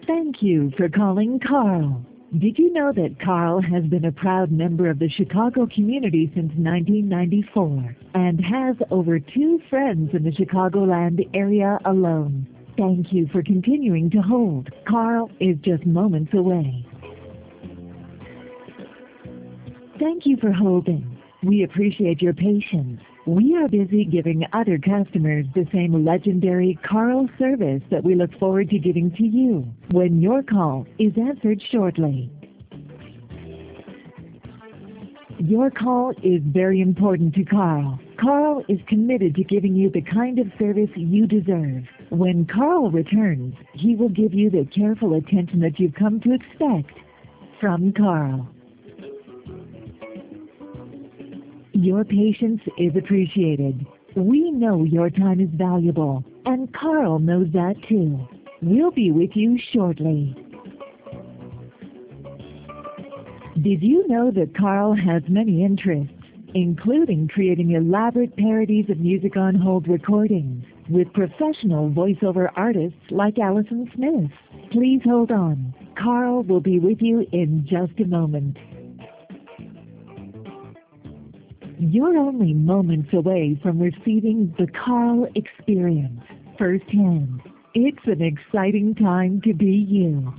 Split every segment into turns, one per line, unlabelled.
Thank you for calling Carl. Did you know that Carl has been a proud member of the Chicago community since 1994 and has over 2 friends in the Chicagoland area alone? Thank you for continuing to hold. Carl is just moments away. Thank you for holding. We appreciate your patience. We are busy giving other customers the same legendary Carl service that we look forward to giving to you when your call is answered shortly. Your call is very important to Carl. Carl is committed to giving you the kind of service you deserve. When Carl returns, he will give you the careful attention that you've come to expect from Carl. Your patience is appreciated. We know your time is valuable, and Carl knows that too. We'll be with you shortly. Did you know that Carl has many interests, including creating elaborate parodies of music on hold recordings with professional voiceover artists like Allison Smith? Please hold on. Carl will be with you in just a moment. You're only moments away from receiving the Carl experience firsthand. It's an exciting time to be you.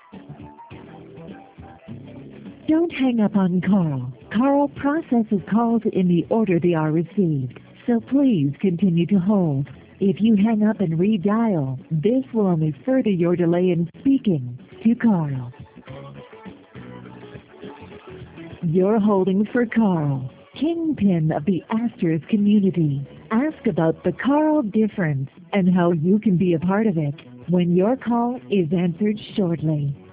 Don't hang up on Carl. Carl processes calls in the order they are received, so please continue to hold. If you hang up and redial, this will only further your delay in speaking to Carl. You're holding for Carl, kingpin of the Astros community. Ask about the Carl difference and how you can be a part of it when your call is answered shortly.